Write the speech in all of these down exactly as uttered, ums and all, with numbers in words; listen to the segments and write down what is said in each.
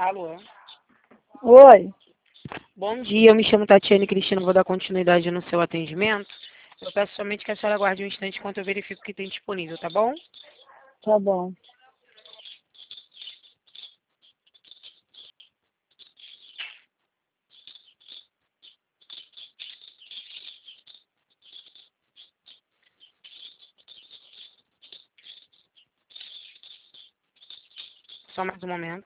Alô? Oi. Bom dia, eu me chamo Tatiane Cristina, vou dar continuidade no seu atendimento. Eu peço somente que a senhora aguarde um instante enquanto eu verifico o que tem disponível, tá bom? Tá bom. Só mais um momento.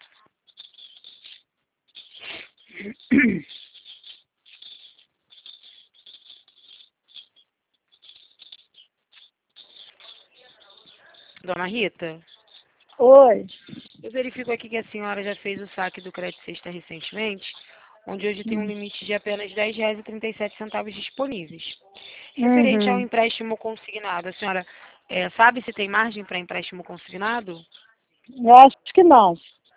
Dona Rita, Oi. eu verifico aqui que a senhora já fez o saque do Crédito Sexta recentemente, onde hoje tem um Hum. limite de apenas dez reais e trinta e sete centavos disponíveis. Referente ao Uhum. empréstimo consignado, a senhora eh, sabe se tem margem para empréstimo consignado? Eu acho que não.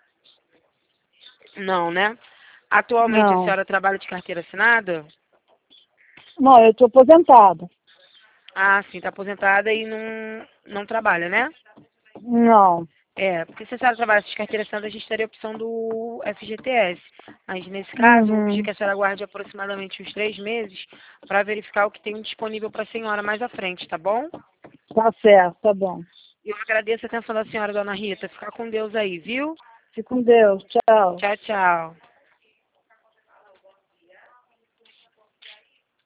Não, né? Atualmente a Não. senhora trabalha de carteira assinada? Não, eu estou aposentada. Ah, sim, está aposentada e não, não trabalha, né? Não. É, porque se a senhora trabalha de carteira assinada, a gente teria a opção do F G T S. Mas nesse caso, eu vou pedir Uhum. que a senhora aguarde aproximadamente uns três meses para verificar o que tem disponível para a senhora mais à frente, tá bom? Tá certo, tá bom. Eu agradeço a atenção da senhora, dona Rita. Fica com Deus aí, viu? Fique com Deus. Tchau. Tchau, tchau.